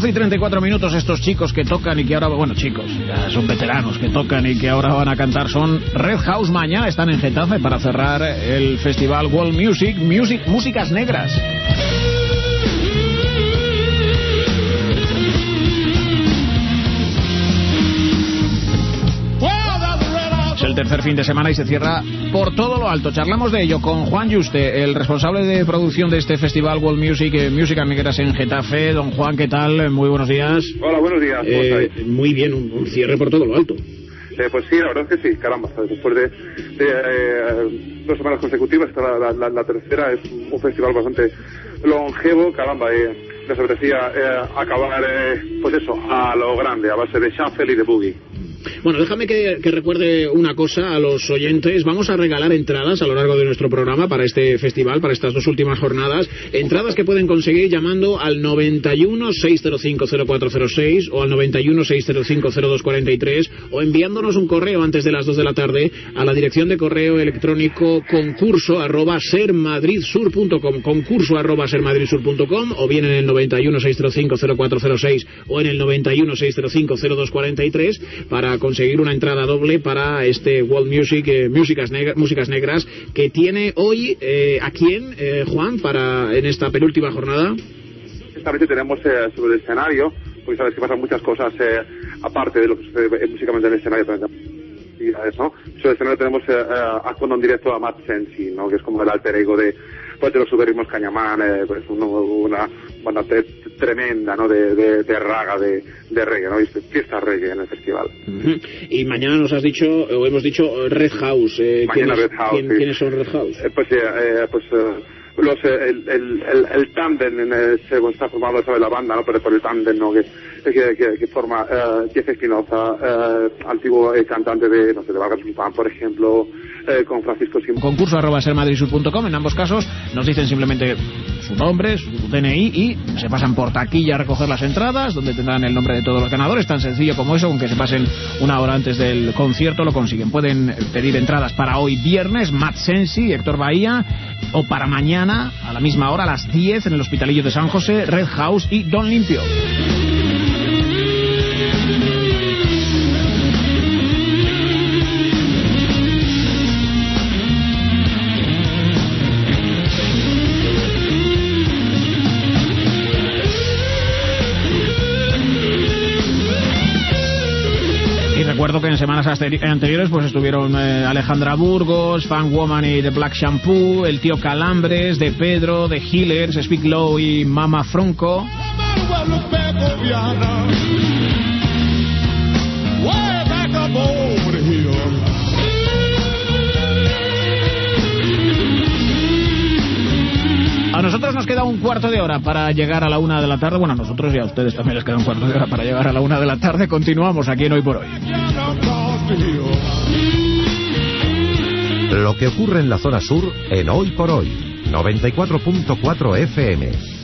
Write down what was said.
12:34 estos chicos que tocan y que ahora, bueno, chicos, ya son veteranos que tocan y que ahora van a cantar, son Red House. Mañana están en Getafe para cerrar el festival World Music, Músicas Negras. Es el tercer fin de semana y se cierra por todo lo alto. Charlamos de ello con Juan Yuste, el responsable de producción de este festival World Music, Músicas Negras en Getafe. Don Juan, ¿qué tal? Muy buenos días. Hola, buenos días. ¿Cómo estáis? Muy bien, un cierre por todo lo alto. Pues sí, la verdad es que sí, caramba. Después de 2 semanas consecutivas, esta la tercera, es un festival bastante longevo, caramba. Nos apetecía acabar, pues eso, a lo grande, a base de shuffle y de boogie. Bueno, déjame que recuerde una cosa a los oyentes. Vamos a regalar entradas a lo largo de nuestro programa para este festival, para estas 2 últimas jornadas. Entradas que pueden conseguir llamando al 91-605-0406 o al 91-605-0243 o enviándonos un correo antes de las 2 de la tarde a la dirección de correo electrónico concurso@sermadridsur.com, concurso@sermadridsur.com, o bien en el 91-605-0406 o en el 91-605-0243 para conseguir una entrada doble para este World Music, Músicas Negras, que tiene hoy ¿a quién, Juan, en esta penúltima jornada? Esta vez tenemos sobre el escenario, porque sabes que pasan muchas cosas aparte de lo que sucede músicamente en el escenario, ¿no? Sobre el escenario tenemos actuando en directo a Matt Sensi, ¿no? Que es como el alter ego de los Superrimos Cañamán, pues una banda tremenda, ¿no? De raga, de reggae, ¿no? Y fiesta reggae en el festival. Uh-huh. Y mañana nos has dicho, o hemos dicho, Red House. Mañana Red House, sí. ¿Quiénes son Red House? El tándem está formado, ¿sabes? La banda, ¿no? Pero por el tándem, ¿no? Que forma Jeff Espinoza, antiguo cantante de Vargas Lupán, por ejemplo, con Francisco Simón. Concurso@sermadridsur.com. En ambos casos nos dicen simplemente su nombre, su DNI y se pasan por taquilla a recoger las entradas, donde tendrán el nombre de todos los ganadores. Tan sencillo como eso, aunque se pasen una hora antes del concierto, lo consiguen. Pueden pedir entradas para hoy viernes, Matt Sensi, Héctor Bahía, o para mañana a la misma hora, a las 10, en el Hospitalillo de San José, Red House y Don Limpio. Recuerdo que en semanas anteriores pues estuvieron Alejandra Burgos, Fan Woman y The Black Shampoo, el tío Calambres, de Pedro, de Healers, Speak Low y Mama Franco. A nosotros nos queda un cuarto de hora para llegar a la 1 de la tarde. Bueno, a nosotros y a ustedes también les queda un cuarto de hora para llegar a la 1 de la tarde. Continuamos aquí en Hoy por Hoy. Lo que ocurre en la zona sur en Hoy por Hoy. 94.4 FM.